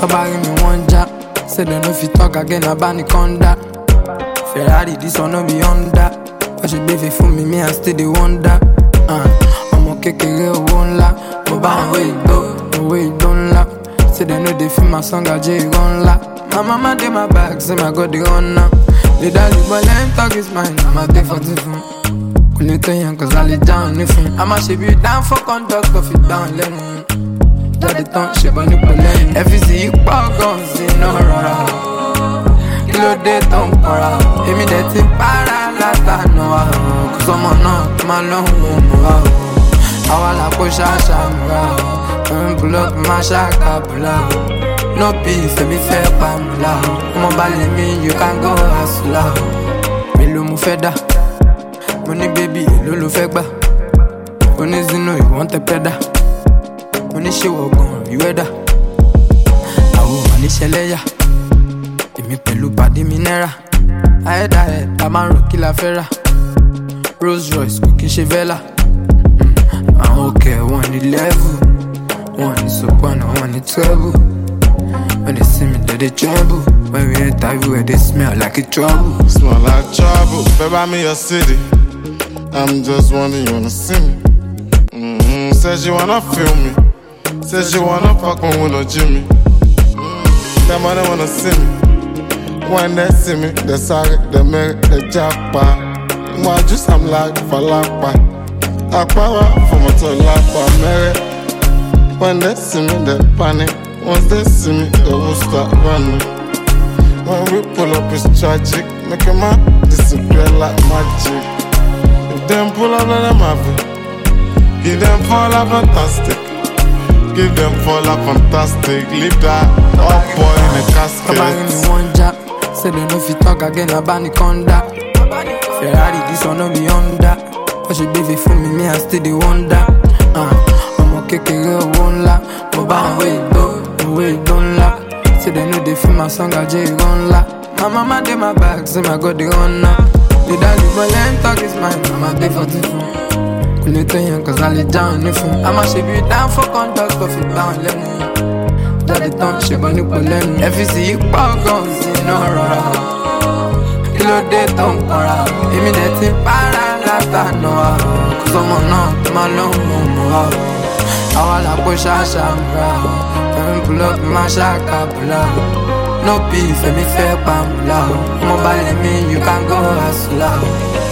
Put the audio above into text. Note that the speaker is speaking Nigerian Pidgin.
Somebody me one jack. Say they no fit talk again about the conda. Ferrari, this one no be Honda. I should be for me, I still the wonder. I'm okay, won't la. But by the way, don't la. Say they know they feel my song, I J gon' la. My mama did my back, say my God they on now. The daddy boy let him talk his mind, I'm a day for different. Couldn't tell you cause I lay down anything. I'ma shape you down for conduct, off it down, let me. Daddy don't shape on the plane. FEC, you pop guns, see no rara. Kilo de ton para. Emi de ti para lata no ah. Cause I'm on my long one. I wanna push a shamra. Pull up my shaka pull up. No beef, me fair pamla. Mobile me, you can go hustler. Melo mu feda. Money baby, lolo fegba. Money zino, you want a peda. Money she walk on, you weather. I will money sheleya. Emi pẹ̀lú pàdé mi náírà. Ahead, a máa ń rò kí la fẹ́ rà. Rolls Royce kò kí n ṣe Vela. Àwọn òkè wọn ní level. Wọn ní soprano, wọn ní treble. When they see me, they tremble. When we enter everywhere, they smell like a trouble. Smell like trouble. Baby, I'm in your city. I'm just wondering, you wanna see me? Says you wanna feel me. Says you wanna fuck me with no Jimmy. Them other wanna see me. When they see me, they sorry, they make they jackpot. Moi, just I'm like for lapa. I power from a to lapa, marry. When they see me, they panic. Once they see me, they will start running. When we pull up, it's tragic. Make a man disappear like magic. If them pull up, let them have it. Give them fall up fantastic. Give them fall up fantastic. Leave that up boy in a casket. Somebody me one jack. Say they no fit talk again about the conda. Ferrari, this one no be Honda. I should be for me, I still the wonder. I'm okay, won't la. But by the way, don't la. Say they know they feel my song, I J gon' la. My mama did my back, say my God they on now. The daddy boy let him talk his mind, I'm a day for different. Couldn't tell you cause I lay down anything. I'ma shape you down for conduct, off it down, let me. Daddy don't shape on the plane. FEC, you pop guns, see no rara. Kilo de ton para. Emi de ti para lata no ah. Cause I'm on my long one. I wanna push a shamra. Pull up my shaka pull up. No beef, me fair pamla. Mobile me, you can go hustler.